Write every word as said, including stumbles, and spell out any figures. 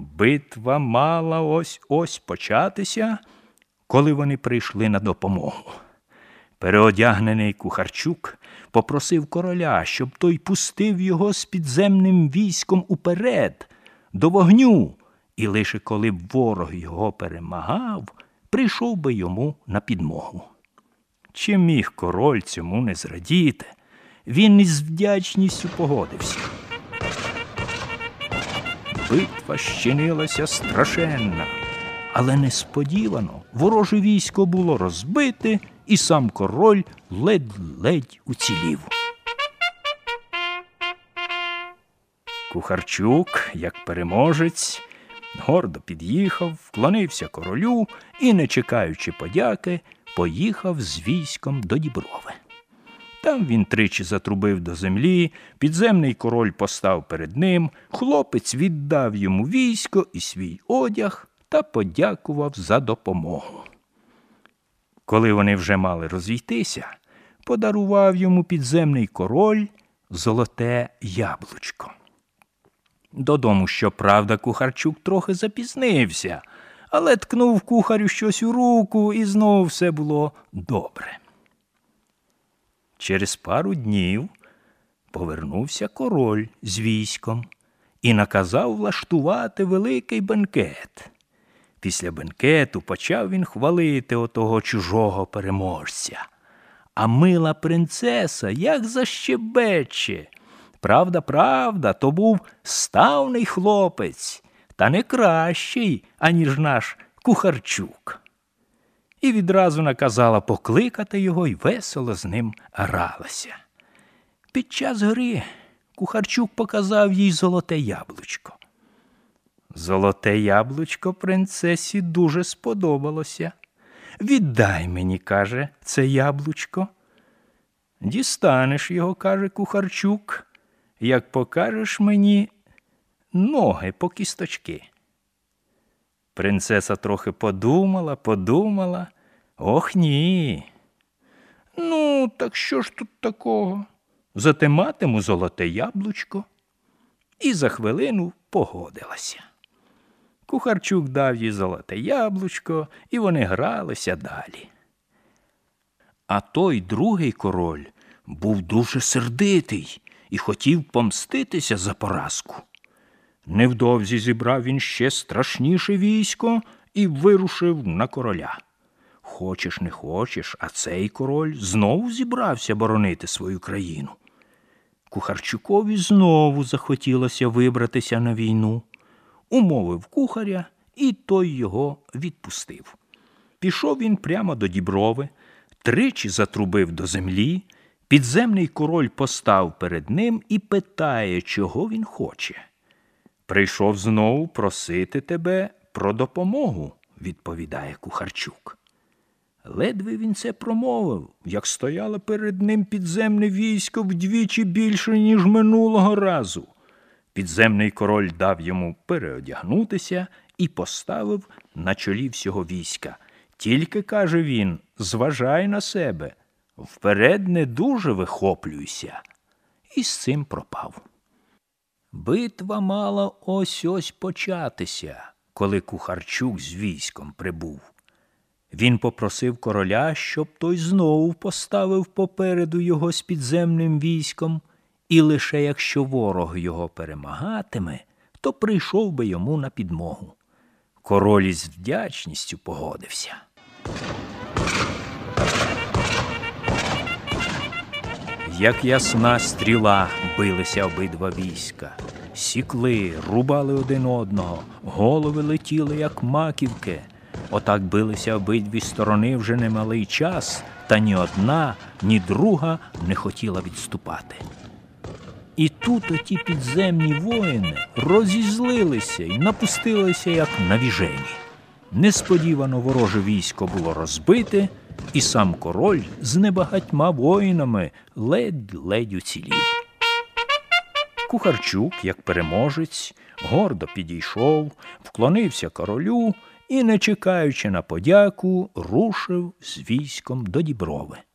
Битва мала ось-ось початися, коли вони прийшли на допомогу. Переодягнений Кухарчук попросив короля, щоб той пустив його з підземним військом уперед, до вогню, і лише коли б ворог його перемагав, прийшов би йому на підмогу. Чи міг король цьому не зрадіти? Він із вдячністю погодився. Битва щинилася страшенна, але несподівано вороже військо було розбите, і сам король ледь-ледь уцілів. Кухарчук, як переможець, гордо під'їхав, вклонився королю і, не чекаючи подяки, поїхав з військом до Діброви. Там він тричі затрубив до землі, підземний король постав перед ним, хлопець віддав йому військо і свій одяг та подякував за допомогу. Коли вони вже мали розійтися, подарував йому підземний король золоте яблучко. Додому, щоправда, Кухарчук трохи запізнився, але ткнув кухарю щось у руку, і знову все було добре. Через пару днів повернувся король з військом і наказав влаштувати великий бенкет. Після бенкету почав він хвалити отого чужого переможця. А мила принцеса як защебече. Правда, правда, то був ставний хлопець, та не кращий, аніж наш Кухарчук. І відразу наказала покликати його й весело з ним гралася. Під час гри Кухарчук показав їй золоте яблучко. Золоте яблучко принцесі дуже сподобалося. «Віддай мені, – каже, – це яблучко». «Дістанеш його, – каже Кухарчук, – як покажеш мені ноги по кісточки». Принцеса трохи подумала, подумала. Ох, ні. Ну, так що ж тут такого? Зате матиму золоте яблучко. І за хвилину погодилася. Кухарчук дав їй золоте яблучко, і вони гралися далі. А той другий король був дуже сердитий і хотів помститися за поразку. Невдовзі зібрав він ще страшніше військо і вирушив на короля. Хочеш не хочеш, а цей король знову зібрався боронити свою країну. Кухарчукові знову захотілося вибратися на війну. Умовив кухаря, і той його відпустив. Пішов він прямо до Діброви, тричі затрубив до землі, підземний король постав перед ним і питає, чого він хоче. «Прийшов знову просити тебе про допомогу», – відповідає Кухарчук. Ледве він це промовив, як стояло перед ним підземне військо вдвічі більше, ніж минулого разу. Підземний король дав йому переодягнутися і поставив на чолі всього війська. Тільки, каже він, зважай на себе, вперед не дуже вихоплюйся. І з цим пропав. Битва мала ось-ось початися, коли Кухарчук з військом прибув. Він попросив короля, щоб той знову поставив попереду його з підземним військом, і лише якщо ворог його перемагатиме, то прийшов би йому на підмогу. Король із вдячністю погодився. Як ясна стріла билися обидва війська. Сікли, рубали один одного, голови летіли, як маківки. Отак билися обидві сторони вже немалий час, та ні одна, ні друга не хотіла відступати. І тут оті підземні воїни розізлилися і напустилися, як навіжені. Несподівано вороже військо було розбите, і сам король з небагатьма воїнами ледь-ледь уцілів. Кухарчук, як переможець, гордо підійшов, вклонився королю і, не чекаючи на подяку, рушив з військом до Діброви.